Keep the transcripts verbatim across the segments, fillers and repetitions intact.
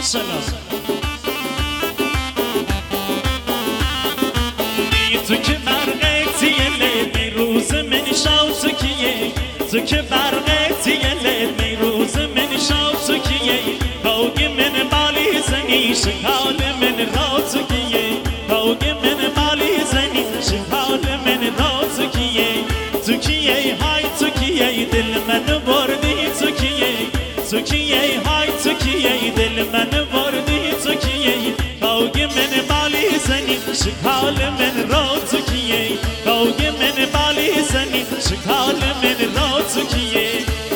ماشاءالله تو که برقتی لب روز من شاو تو کیه تو که برقتی لب روز من شاو تو کیه کاوگ من بالی زنی شکال من را تو کیه کاوگ من بالی زنی شکال من را تو کیه تو کیه های تو کیه دل من بردی تو کیه تو کیه های تو کیه دل من بردی تو کیه کاوگ من بالی زنی شکال من را تو کیه کاوگ من بالی زنی شکال من را تو کیه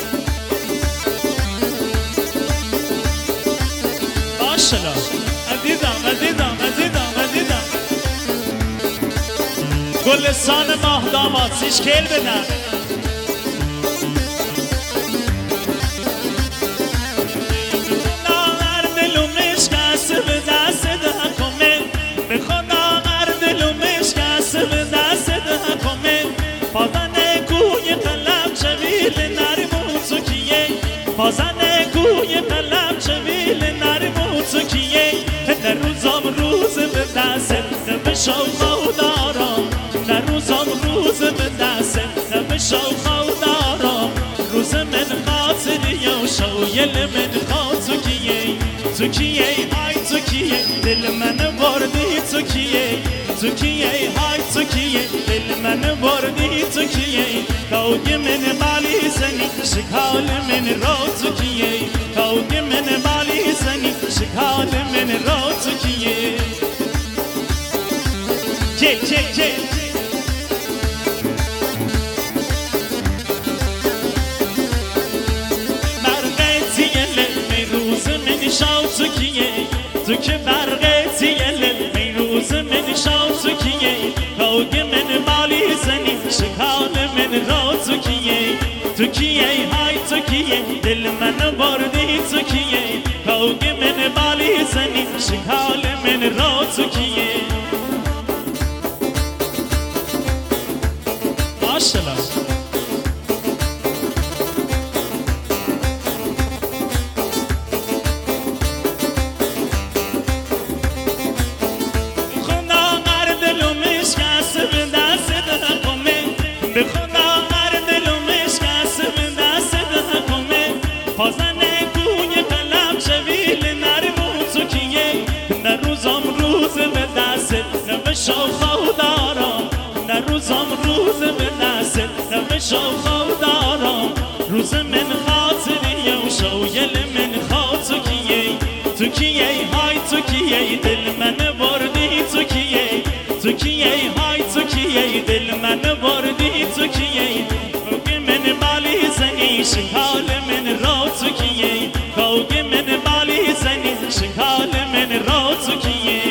ماشاءالله عزیزم عزیزم عزیزم عزیزم گلستان ماه داماد سیش کل بدن بازنه گوی قلب چویل نرمو تو کیه در روزم روز به دست نبشو خودارم در روزم روز به دست نبشو خودارم روز من خاطر یو شویل من خواه تو کیه تو کیه های تو کیه دل من بردی تو کیه تو کیه های تو کیه دل من بردی تو کیه کاوگ من بالی زنی شکال من را تو کیه کاوگ من بالی زنی شکال من را تو کیه چه چه چه برقتی لب روز من شاو تو کیه تو که برقتی لب روز من شاو تو کیه کاوگ من بالی زنی شکال من را تو کیه تو کیه های تو کیه دل من بردی تو کیه کاوگ من بالی زنی شکال من را تو کیه ماشاءالله نبشو خودارم در روزم روز به دست نبشو خودارم روز من خاطری یو شویل من خواه تو کیه تو کیه های تو کیه دل من بردی تو کیه تو کیه های تو کیه دل من بردی تو کیه کاوگ من بالی زنی شکال من را تو کیه کاوگ من بالی زنی شکال من را تو کیه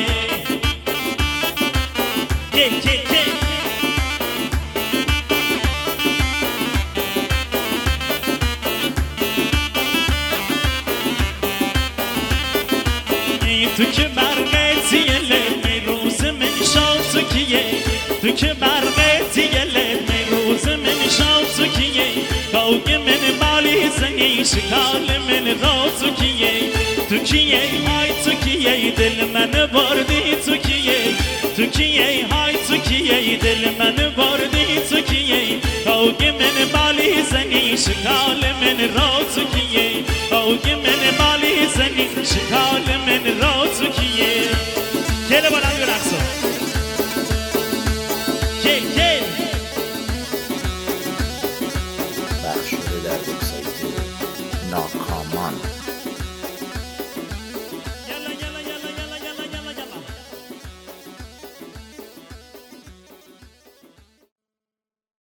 تو که برقتی لب روز من شاو تو کیه تو که برقتی لب روز من شاو تو کیه کاوگ من بالی زنی شکال من را تو کیه تو کیه های تو کیه دل من بردی تو کیه تو کیه های تو کیه دل من بردی تو کیه کاوگ من بالی زنی شکال من را تو کیه کاوگ من بالی زنی شکال من را